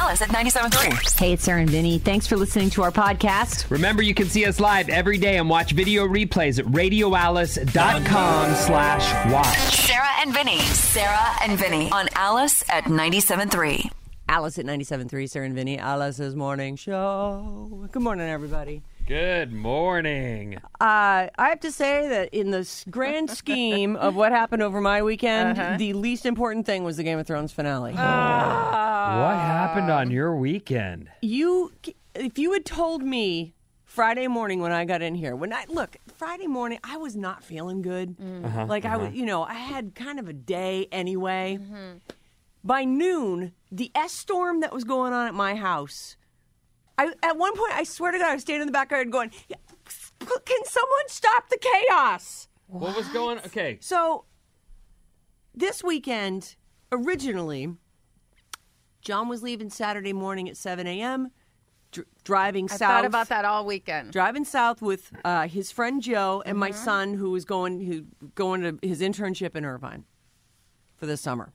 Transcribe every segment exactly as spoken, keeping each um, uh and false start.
Alice at ninety-seven point three. Hey, it's Sarah and Vinny. Thanks for listening to our podcast. Remember, you can see us live every day and watch video replays at radioalice.com slash watch. Sarah and Vinny. Sarah and Vinny on Alice at ninety-seven point three. Alice at ninety-seven point three, Sarah and Vinny. Alice's morning show. Good morning, everybody. Good morning. Uh, I have to say that in the grand scheme of what happened over my weekend, Uh-huh. the least important thing was the Game of Thrones finale. What happened on your weekend? You, if you had told me Friday morning when I got in here, when I look Friday morning, I was not feeling good. Uh-huh, like I uh-huh. was, you know, I had kind of a day anyway. Mm-hmm. By noon, the S storm that was going on at my house. I, at one point, I swear to God, I was standing in the backyard going, "Can someone stop the chaos?" What, what was going on? Okay. So, this weekend, originally, John was leaving Saturday morning at seven a.m., dr- driving I south. thought about that all weekend. Driving south with uh, his friend Joe and Mm-hmm. my son, who was going who going to his internship in Irvine for the summer.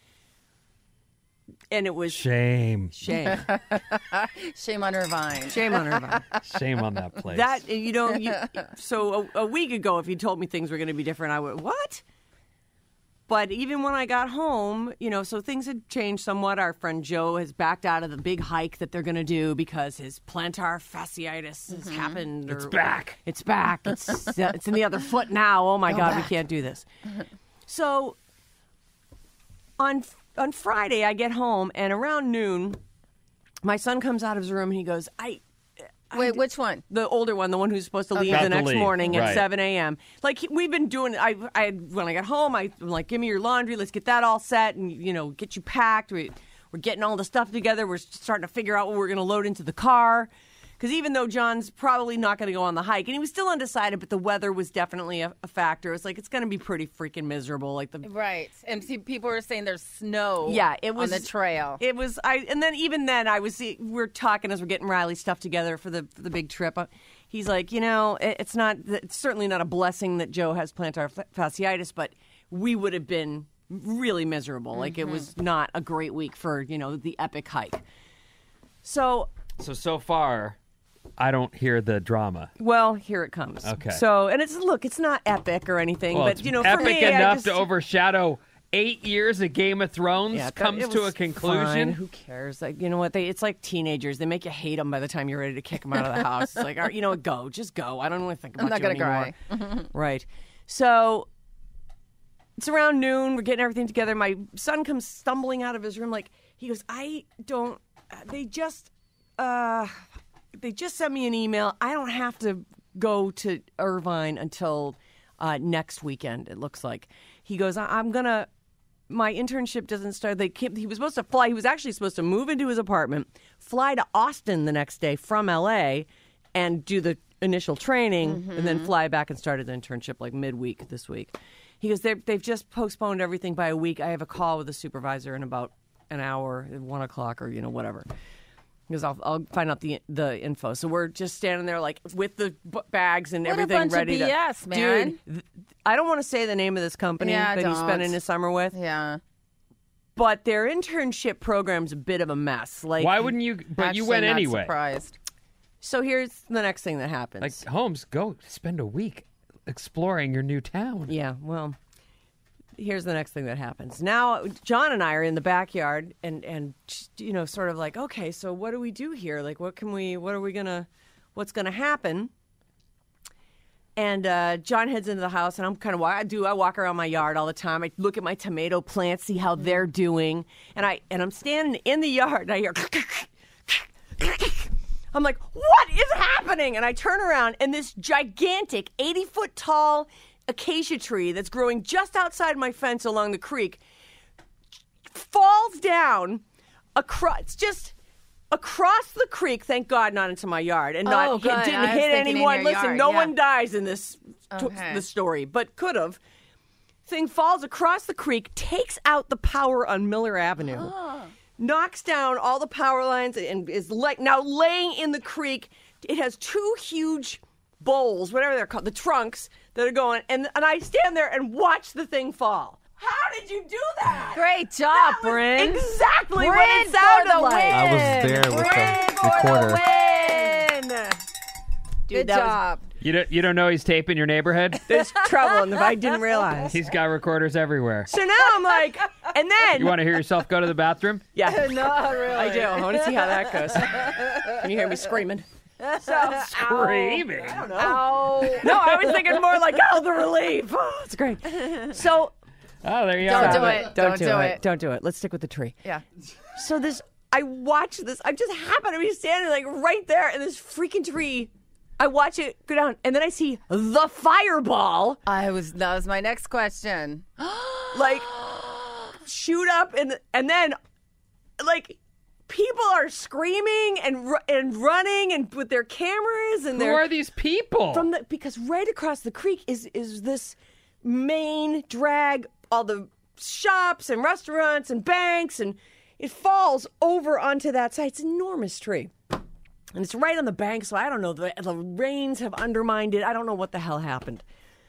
And it was Shame. shame, Shame on Irvine. shame on Irvine. Shame on that place. That you know, you, so a, a week ago, if you told me things were going to be different, I would what? But even when I got home, you know, so things had changed somewhat. Our friend Joe has backed out of the big hike that they're going to do because his plantar fasciitis has happened. It's or- back. It's back. It's uh, it's in the other foot now. Oh my Go God, back. we can't do this. So on on Friday, I get home and around noon, my son comes out of his room and he goes, "I." Wait, which one? The older one, the one who's supposed to leave About the to next leave, morning at right. seven a.m. Like, he- we've been doing, I, I, when I got home, I, I'm like, give me your laundry, let's get that all set and, you know, get you packed. We, we're getting all the stuff together. We're starting to figure out what we're going to load into the car. Because even though John's probably not going to go on the hike, and he was still undecided, but the weather was definitely a, a factor. It's like, it's going to be pretty freaking miserable. Like the Right. And see, people were saying there's snow Yeah, it was on the trail. It was I, and then even then, I was we're talking as we're getting Riley's stuff together for the for the big trip. Uh, He's like, you know, it, it's not, it's certainly not a blessing that Joe has plantar fa- fasciitis, but we would have been really miserable. Mm-hmm. Like it was not a great week for you know the epic hike. So, So, so far, I don't hear the drama. well, here it comes. Okay. So, and it's look, it's not epic or anything, Well, but it's you know, for epic me, I enough just, to overshadow eight years of Game of Thrones Yeah, comes it to a was conclusion. fine. Who cares? Like, you know what? They it's like teenagers. They make you hate them by the time you're ready to kick them out of the house. It's like, all right, you know what? Go, just go. I don't want to think about I'm not you gonna anymore. cry. Right. So it's around noon. We're getting everything together. My son comes stumbling out of his room. Like he goes, I don't. They just, uh, they just sent me an email. I don't have to go to Irvine until uh, next weekend. It looks like. He goes, I- I'm gonna. My internship doesn't start. They came, he was supposed to fly. He was actually supposed to move into his apartment, fly to Austin the next day from L A, and do the initial training, Mm-hmm. and then fly back and start his internship like midweek this week. He goes, They're, they've just postponed everything by a week. I have a call with the supervisor in about an hour, at one o'clock, or you know whatever. Because I'll, I'll find out the the info. So we're just standing there like with the b- bags and What a everything bunch of ready B S, to. man. Dude, th- I don't want to say the name of this company Yeah, that he's don't. spending his summer with, Yeah. but their internship program's a bit of a mess. Like, Why wouldn't you? But you Actually went not anyway. Surprised. So here's the next thing that happens. Like, Holmes, go spend a week exploring your new town. Yeah, well, here's the next thing that happens. Now, John and I are in the backyard and, and you know, sort of like, okay, so what do we do here? Like, what can we, what are we going to, what's going to happen? And uh, John heads into the house, and I'm kind of, I do, I walk around my yard all the time. I look at my tomato plants, see how they're doing. And, I, and I'm standing in the yard, and I hear, I'm like, what is happening? And I turn around, and this gigantic eighty-foot tall acacia tree that's growing just outside my fence along the creek falls down across, just across the creek. Thank God, not into my yard, and not Oh, hit, good. didn't I was hit thinking in anyone. your Listen, yard, no yeah. one dies in this t- Okay. the story, but could have. Thing falls across the creek, takes out the power on Miller Avenue. Knocks down all the power lines and is like now laying in the creek. It has two huge bowls, whatever they're called, the trunks that are going, and and I stand there and watch the thing fall. How did you do that? Great job, That was Bryn. exactly what Bryn it for sounded the like. win. I was there with Bryn the for recorder. the win. Dude, Good that was- job. You don't, you don't know he's taping your neighborhood? There's trouble, and if I didn't realize. He's got recorders everywhere. So now I'm like, and then You want to hear yourself go to the bathroom? yeah, Not really. I do. I want to see how that goes. Can you hear me screaming? So Screaming. Oh. no, I was thinking more like, oh, the relief. Oh, it's great. So Oh, there you Don't are. do it. don't, Don't do, do it. it. Don't do it. Let's stick with the tree. Yeah. So this, I watch this. I just happen to be standing like right there in this freaking tree. I watch it go down, and then I see the fireball I was. That was my next question. like shoot up, and and then like people are screaming and ru- and running and with their cameras and Who their are these people? from the because right across the creek is is this main drag, all the shops and restaurants and banks, and it falls over onto that side. It's an enormous tree. And it's right on the bank, so I don't know. The, the rains have undermined it. I don't know what the hell happened.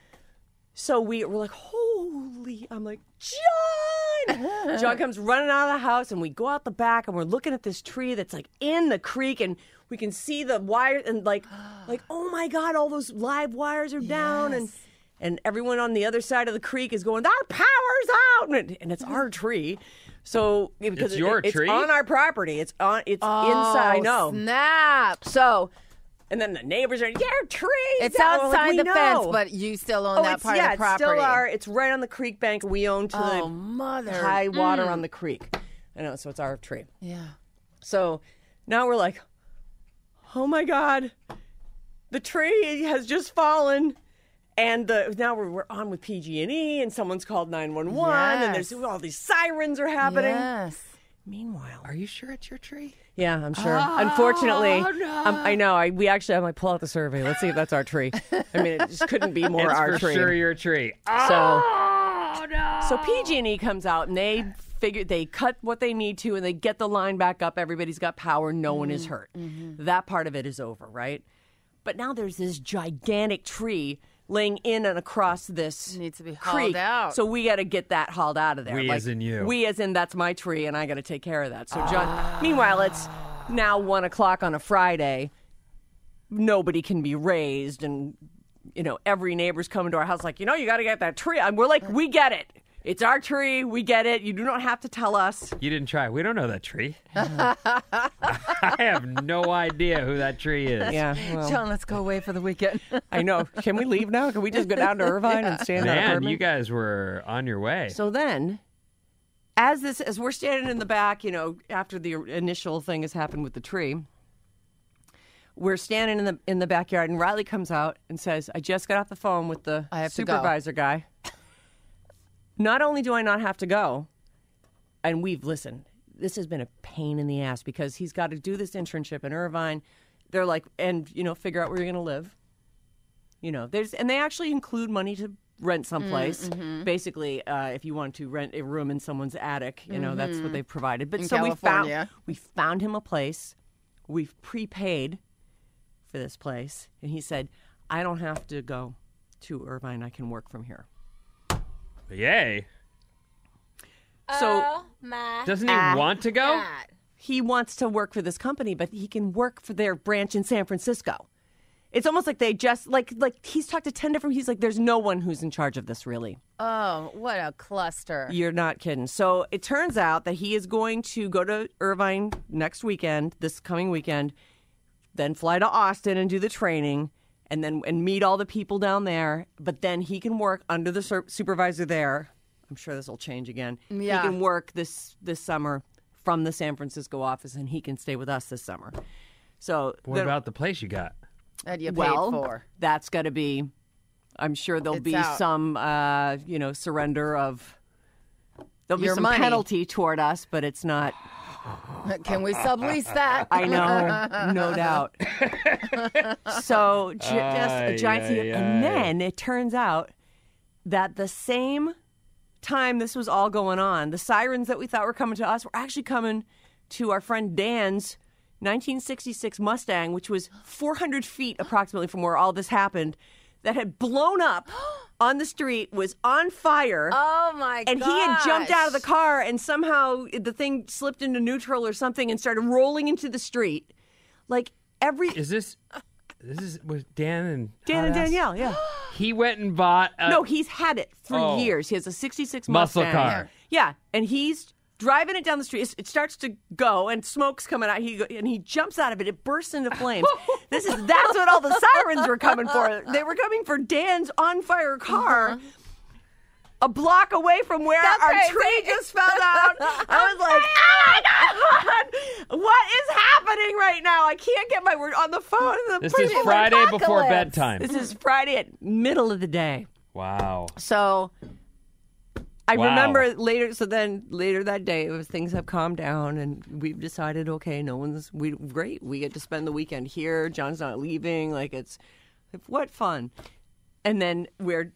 So we were like, holy, I'm like, John! John comes running out of the house, and we go out the back, and we're looking at this tree that's like in the creek, and we can see the wire, and like, like, oh my God, all those live wires are down, and and everyone on the other side of the creek is going, our power's out, and, and it's our tree. So because It's your it, tree? it's on our property. It's on. It's Oh, inside. I know. Snap. So, and then the neighbors are, your trees. It's out." We're like, outside "We the know." fence, but you still own oh, that it's, part yeah, of the property. it's still our. It's right on the creek bank. We own to Oh, the mother. high water on the creek. I know. So it's our tree. Yeah. So now we're like, oh my God, the tree has just fallen. And the, now we're, we're on with P G and E, and someone's called nine one one, and there's Yes. all these sirens are happening. Yes. Meanwhile, Are you sure it's your tree? yeah, I'm sure. Unfortunately, um, I know. I we actually, I'm like, pull out the survey. Let's see if that's our tree. I mean, it just couldn't be more it's our for tree. sure your tree. So, Oh, no. so P G and E comes out and they figure they cut what they need to, and they get the line back up. Everybody's got power. No one is hurt. That part of it is over, right? But now there's this gigantic tree laying in and across this Needs to be hauled creek. out. So we got to get that hauled out of there. We as in you. We as in that's my tree, and I got to take care of that. So John. Meanwhile, it's now one o'clock on a Friday. Nobody can be raised, and you know every neighbor's coming to our house like, you know, you got to get that tree. And we're like, we get it. It's our tree. We get it. You do not have to tell us. You didn't try. We don't know that tree. I have no idea who that tree is. Yeah. Well, John, let's go away for the weekend. I know. Can we leave now? Can we just go down to Irvine and stay in our Man, apartment? you guys were on your way. So then, as this, as we're standing in the back, you know, after the initial thing has happened with the tree, we're standing in the in the backyard, and Riley comes out and says, "I just got off the phone with the I have to go." supervisor guy. Not only do I not have to go, and we've listened. This has been a pain in the ass because he's got to do this internship in Irvine. They're like, and you know, figure out where you're going to live. You know, there's, and they actually include money to rent someplace. Basically, uh, if you want to rent a room in someone's attic, you know, that's what they've provided. But In so California. we found we found him a place. We've prepaid for this place, and he said, "I don't have to go to Irvine. I can work from here." Yay. So Doesn't he want to go? he wants to work for this company, but he can work for their branch in San Francisco. It's almost like they just like like he's talked to ten different. He's like, there's no one who's in charge of this really. Oh, what a cluster. You're not kidding. So it turns out that he is going to go to Irvine next weekend, this coming weekend, then fly to Austin and do the training, and then and meet all the people down there. But then he can work under the sur- supervisor there. I'm sure this will change again. Yeah. He can work this this summer from the San Francisco office, and he can stay with us this summer. So What the- about the place you got? That you paid well, for. that's got to be. I'm sure there'll It's be out. some, uh, you know, surrender of. There'll be Your some money. penalty toward us, but it's not. Can we sublease that? I know, no doubt. So ju- Ay, just a giant, ay, and ay. then it turns out that the same time this was all going on, the sirens that we thought were coming to us were actually coming to our friend Dan's nineteen sixty-six Mustang, which was four hundred feet approximately from where all this happened, that had blown up on the street was on fire. Oh my god! And he had jumped out of the car, and somehow the thing slipped into neutral or something and started rolling into the street. Like every Is this this is with Dan and Dan and Hot Ass? Danielle, yeah. He went and bought a No, he's had it for Oh. years. He has a sixty-six Muscle Mustang. car. Yeah, and he's driving it down the street. It's- It starts to go, and smoke's coming out. He go, and he jumps out of it. It bursts into flames. This is that's what all the sirens were coming for. They were coming for Dan's on fire car. Uh-huh. A block away from where That's our crazy. tree just fell out. I was like, oh my God, what is happening right now? I can't get my word on the phone. The This is people- Friday before apocalypse. bedtime. This is Friday at middle of the day. Wow. So I Wow. remember later. So then later that day, it was things have calmed down, and we've decided, okay, no one's we great. We get to spend the weekend here. John's not leaving. Like it's what fun. And then we're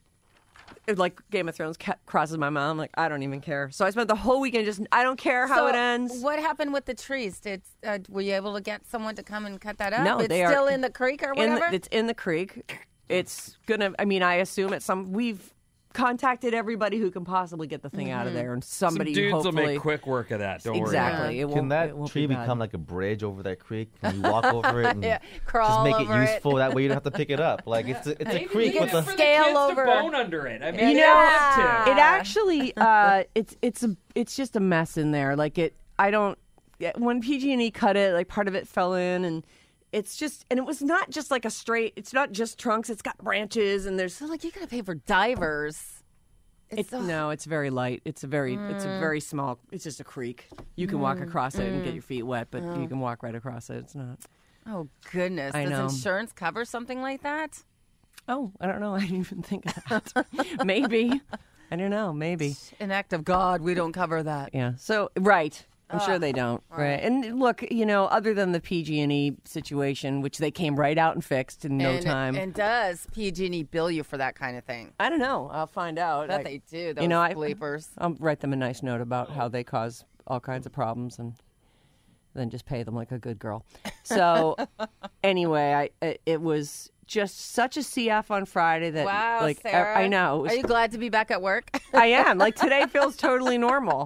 like Game of Thrones ca- crosses my mind. I'm like, I don't even care. So I spent the whole weekend just I don't care how So it ends. What happened with the trees? Did uh, were you able to get someone to come and cut that up? No, it's they are still in the creek or In whatever. the, it's in the creek. It's gonna. I mean, I assume it's some. We've contacted everybody who can possibly get the thing out of there, and somebody Some dudes hopefully will make quick work of that. Don't exactly. worry. It won't, Can that it won't tree be bad. become like a bridge over that creek? Can you walk over it and Yeah, crawl just make over it it. useful? That way you don't have to pick it up. Like it's a, it's a creek you with can a. For the scale kids over. to bone under it. I mean, You they know, have to. It actually, uh, it's it's a it's just a mess in there. Like it, I don't. yeah, When P G and E cut it, like part of it fell in, and it's just, and it was not just like a straight. It's not just trunks. It's got branches, and there's. So like you gotta pay for divers. It's, so- no, it's very light. It's a very, it's a very small. It's just a creek. You can walk across it and get your feet wet, but you can walk right across it. It's not. Oh goodness! I Does know. insurance cover something like that? Oh, I don't know. I didn't even think of that. Maybe. I don't know. Maybe. An act of God, we don't cover that. Yeah. So right. I'm sure they don't. Right. And look, you know, other than the P G and E situation, which they came right out and fixed in no and, time. And does P G and E bill you for that kind of thing? I don't know. I'll find out. I bet I- they do. Those you know, I, bleepers. I'll write them a nice note about how they cause all kinds of problems and then just pay them like a good girl. So anyway, I it, it was just such a C F on Friday that Wow, like I- Sarah. I know. It was Are you glad to be back at work? I am. Like today feels totally normal.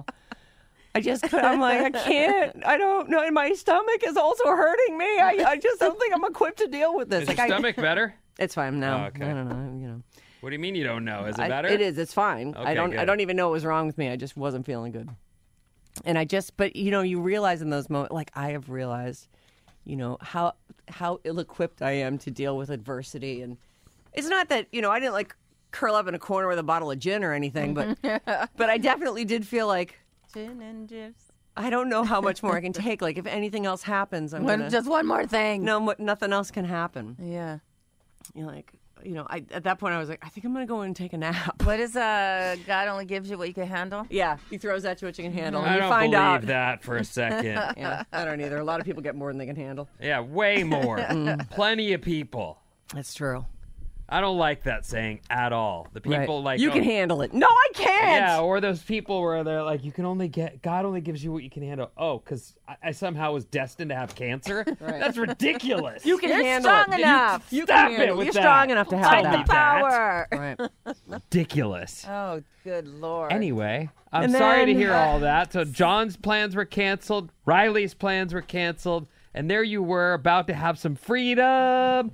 I just, could- I'm like, I can't, I don't know. And my stomach is also hurting me. I, I just don't think I'm equipped to deal with this. Is like, your I- stomach better? it's fine now. Oh, okay. I don't know. You know, What do you mean you don't know? Is it I- better? it is. It's fine. I Okay, don't, I good. don't even know what was wrong with me. I just wasn't feeling good. And I just, but you know, you realize in those moments, like I have realized, you know, how, how ill-equipped I am to deal with adversity. And it's not that, you know, I didn't like curl up in a corner with a bottle of gin or anything, but, but I definitely did feel like, Gin and juice. I don't know how much more I can take. Like, if anything else happens, I'm One, gonna just one more thing. no, mo- nothing else can happen. Yeah. You're like, you know, I at that point I was like, I think I'm gonna go in and take a nap. What is uh God only gives you what you can handle? Yeah, he throws at you what you can handle. And I you don't find believe out. that for a second. Yeah, I don't either. A lot of people get more than they can handle. Yeah, way more. Mm. Plenty of people. That's true. I don't like that saying at all. The people Right. like you oh, can handle it. No, I can't. Yeah, or those people where they're like, you can only get, God only gives you what you can handle. Oh, because I, I somehow was destined to have cancer? That's ridiculous. You can You're handle strong it. enough. You, you Stop can it handle with You're that. strong enough to have Fight that. the The power. Right. ridiculous. Oh, good Lord. Anyway, I'm And sorry to then- hear all that. So John's plans were canceled, Riley's plans were canceled, and there you were about to have some freedom.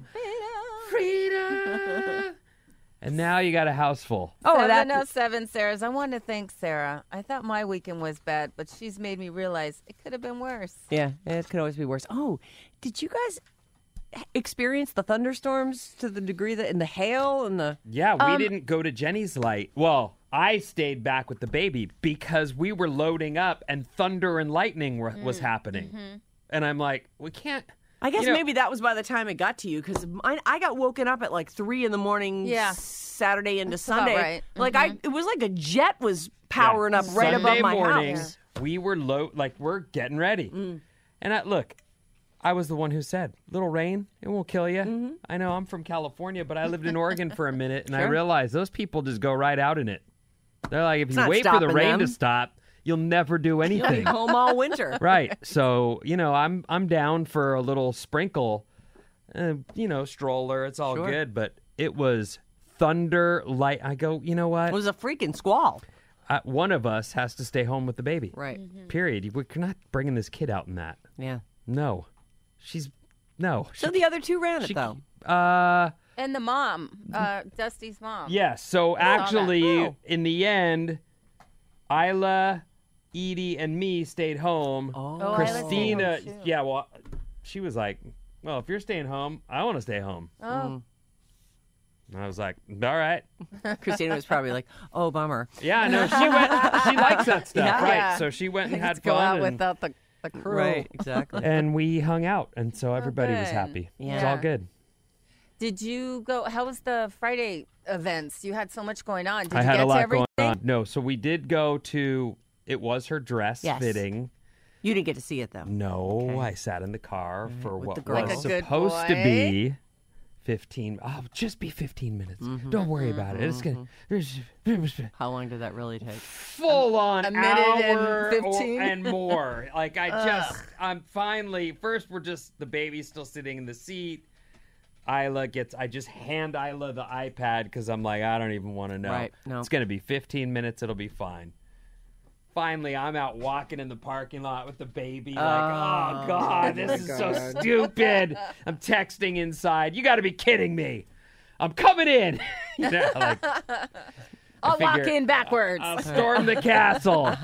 Freedom. And now you got a house full. Oh, seven that. oh seven Sarah's. I want to thank Sarah. I thought my weekend was bad, but she's made me realize it could have been worse. Yeah, it could always be worse. Oh, did you guys experience the thunderstorms to the degree that, and the hail and the? Yeah, we Um, didn't go to Jenny's light. Well, I stayed back with the baby because we were loading up and thunder and lightning were, was happening. And I'm like, we can't. I guess you know- maybe that was by the time it got to you because I, I got woken up at like three in the morning. Yeah. Saturday into about Sunday. right. Like I, it was like a jet was powering Yeah. up right Sunday above my mornings, house. we were low, like we're getting ready. And I, look, I was the one who said, "Little rain, it won't kill you." Mm-hmm. I know I'm from California, but I lived in Oregon for a minute, and I Sure. realized those people just go right out in it. They're like, if you not wait for the stopping rain to them. stop, you'll never do You'll be anything. home all winter. Right. So, you know, I'm I'm down for a little sprinkle, uh, you know, stroller. It's all Sure. good, but it was thunder, light. I go, you know what? It was a freaking squall. Uh, one of us has to stay home with the baby. Right. Period. We're not bringing this kid out in that. Yeah. No. She's, no. So the other two ran it, She- though. Uh, And the mom, uh, Dusty's mom. yes. So actually, Oh. in the end, Isla, Edie, and me stayed home. Oh. Oh, Isla stayed Christina, home, too. yeah, well, she was like, well, if you're staying home, I want to stay home. Oh. And I was like, all right. Christina was probably like, oh, bummer. Yeah, no, she went, she likes that stuff, Yeah. right? Yeah. So she went and had Let's go fun. out and, without the, the crew. Right, exactly. and we hung out, and so everybody was good. happy. It was Yeah. all good. Did you go? How was the Friday events? You had so much going on. Did I you had get a lot to everything? going on. No, so we did go to, it was her dress Yes. fitting. You didn't get to see it, though. No, Okay. I sat in the car for with what the girls. was Like a good supposed to boy. be fifteen. Oh, just be fifteen minutes. Mm-hmm. Don't worry about it. It's gonna there's How long did that really take? full on a minute and hour or- fifteen? and more. Like I just, I'm finally. First, we're just the baby's still sitting in the seat. Isla gets. I just hand Isla the iPad because I'm like, I don't even want to know. Right, no. It's gonna be fifteen minutes. It'll be fine. Finally, I'm out walking in the parking lot with the baby. Like, oh, God, this is so stupid. I'm texting inside. You got to be kidding me. I'm coming in. You know, like, I'll walk figure- in backwards. I'll storm the castle.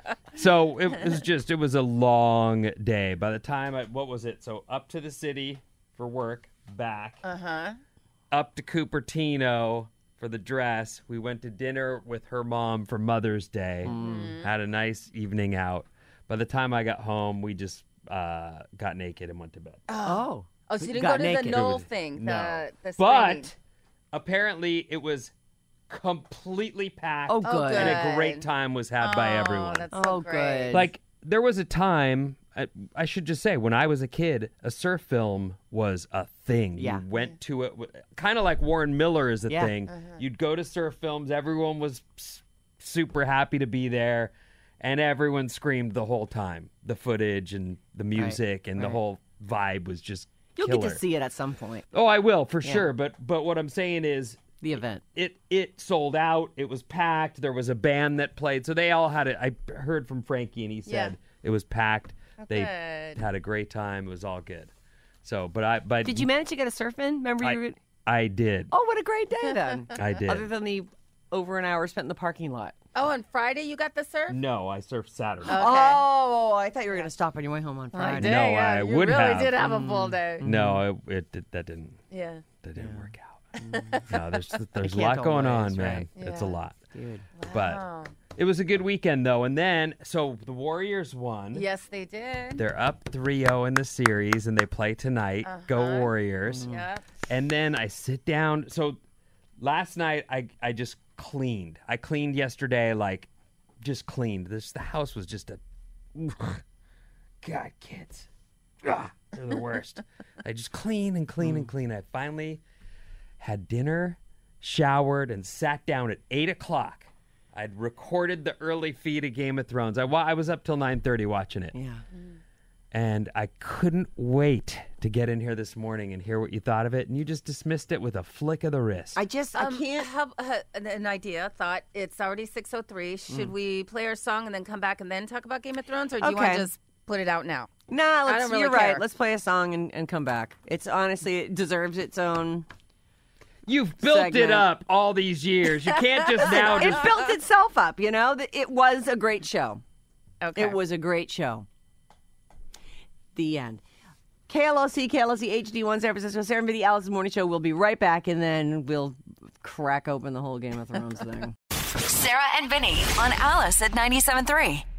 So it was just, it was a long day. By the time I, what was it? So up to the city for work, back, Uh huh. up to Cupertino for the dress. We went to dinner with her mom for Mother's Day. Had a nice evening out. By the time I got home, we just uh, got naked and went to bed. Oh. Oh, so you You didn't got go to naked. the There Knoll was- thing, no. the, the screening. But apparently it was completely packed. Oh, Oh, good. good. And a great time was had by Oh, everyone. That's so Oh, great. good. Like, there was a time, I, I should just say, when I was a kid, a surf film was a thing. Yeah. You went to it, kind of like Warren Miller is a Yeah. thing. Uh-huh. You'd go to surf films, everyone was s- super happy to be there, and everyone screamed the whole time. The footage and the music and the right. whole vibe was just You'll killer. get to see it at some point. Oh, I will, for Yeah. sure. But but what I'm saying is, The event. it it sold out. It was packed. There was a band that played, so they all had it. I heard from Frankie, and he said Yeah. it was packed. They good. had a great time. It was all good. So, but I but Did you manage to get a surf in? Remember I, you were... I did. Oh, what a great day then. I did. Other than the over an hour spent in the parking lot. Oh, on Friday you got the surf? No, I surfed Saturday. Okay. Oh, I thought you were going to stop on your way home on I Friday. did, No, yeah. I you would really have. did have a full day. No, it, it did- that didn't Yeah. that didn't work out. No, there's there's a can't lot going always, on, man. right? It's a Yeah. lot. Dude. But Wow. it was a good weekend though. And then so the Warriors won. Yes, they did. They're up three oh in the series, and they play tonight. Go Uh-huh. Warriors. Yeah. And then I sit down. So last night, I, I just cleaned. I cleaned yesterday, like, just cleaned. This The house was just a... God, kids. Ah, they're the worst. I just clean and clean and clean. I finally had dinner, showered, and sat down at eight o'clock. I'd recorded the early feed of Game of Thrones. I, wa- I was up till nine thirty watching it. Yeah. And I couldn't wait to get in here this morning and hear what you thought of it. And you just dismissed it with a flick of the wrist. I just, Um, I can't. have uh, an- an idea. Thought it's already six oh three. Should we play our song and then come back and then talk about Game of Thrones, or do you want Okay. to just put it out now? Nah, let's, don't really you're care. right. Let's play a song and, and come back. It's honestly, it deserves its own. You've built it segment. up all these years. You can't just now It just... built itself up, you know? It was a great show. Okay. It was a great show. The end. K L O C, K L O C H D one, San Francisco, Sarah and Vinny, Alice's Morning Show. We'll be right back, and then we'll crack open the whole Game of Thrones thing. Sarah and Vinny on Alice at ninety-seven point three.